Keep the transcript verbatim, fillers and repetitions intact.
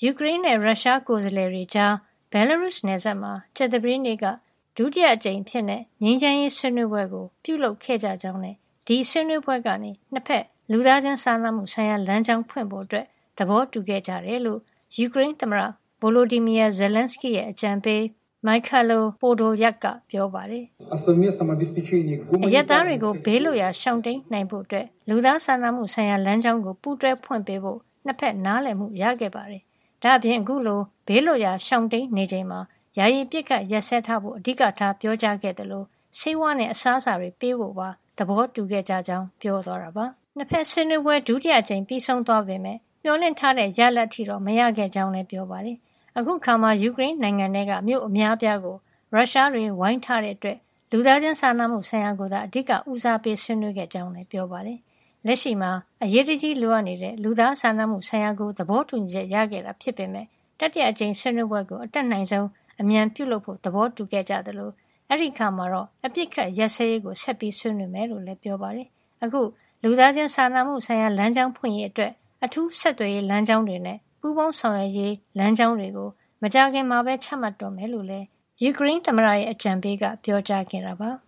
ယူကရိန်းနဲ့ရုရှားကိုယ်စားလှယ်တွေကြားဘဲလာရုစ်နယ်စပ်မှာကြာသပတေးနေ့ကဒုတိယအကြိမ်ဖြစ်တဲ့ငြိမ်းချမ်းရေးဆွေးနွေးပွဲကိုပြုလုပ်ခဲ့ကြကြောင်းနဲ့ဒီဆွေးနွေးပွဲကနေနှစ်ဖက်လူသားချင်းစာနာမှုဆိုင်ရာလမ်းကြောင်းဖွင့်ဖို့အတွက်သဘောတူခဲ့ကြတယ်လို့ယူကရိန်းသမ္မတဗိုလိုဒီမီယာဇယ်လန်စကီရဲ့အကြံပေးမိုက်ခါလိုပိုဒိုယက်ကပြောပါတယ်။အရက်သားတွေကိုဘေးလွတ်ရာရှောင်တိန်နိုင်ဖို့အတွက်လူသားစာနာမှုဆိုင်ရာလမ်းကြောင်းကိုပူးတွဲဖွင့်ပေးဖို့နှစ်ဖက်နားလည်မှုရခဲ့ပါတယ်။ဒါ့အပြင်အခုလိုဘေးလွတ်ရာရှောင်တိန်နေချိန်မှာယာယီပြစ်ခတ်ရက်စဲထားဖို့အဓိကထားပြောကြားခဲ့တယ်လို့ဆေးဝါးနဲ့အစားအစာတွေပေးဖို့ပါသဘောတူခဲ့ကြကြောင်းပြောသွားတာပါ။နှစ်ဖက်ဆွေးနွေးပွဲဒုတိယအကြိမ်ပြီးဆုံးသွားပေမဲ့မျှော်လင့်ထားတဲ့ရလဒ်ထီတော့မရခဲ့ကြောင်းလည်းပြောပါတယ်။အခုခါမှာယူကရိန်းနိုင်ငံထဲကမြို့အများအပြားကိုရုရှားတွေဝိုင်းထားတဲ့အတွက်လူသားချင်းစာနာမှုဆိုင်ရာကိုသာအဓိကဦးစားပေးဆွေးနွေးခဲ့ကြောင်းလည်းပြောပါတယ်။လက်ရှိမှာအရေးတကြီးလိုအပ်နေတဲ့လူသားစာနာမှုဆိုင်ရာကိုသဘောတူညီချက်ရခဲ့တာဖြစ်ပေမဲ့တတိယအကြိမ်ဆွေးနွေးပွဲကိုအတက်နိုင်ဆုံးအမြန်ပြုလုပ်ဖို့သဘောတူခဲ့ကြတယ်လို့အဲ့ဒီခါမှာတော့အပြစ်ခတ်ရက်စဲရေးကိုဆက်ပြီးဆွေးနွေးမယ်လို့လည်းပြောပါတယ်။အခုလူသားချင်းစာနာမှုဆိုင်ရာလမ်းကြောင်းဖွင့်ရေးအတွက်အထူးဆက်သွယ်ရေးလမ်းကြောင်းတွေနဲ့ပူးပေါင်းဆောင်ရွက်ရေးလမ်းကြောင်းတွေကိုမကြာခင်မှာပဲချမှတ်တော့မယ်လို့လည်းယူကရိန်းသမ္မတရဲ့အကြံပေးကပြောကြားခဲ့တာပါ။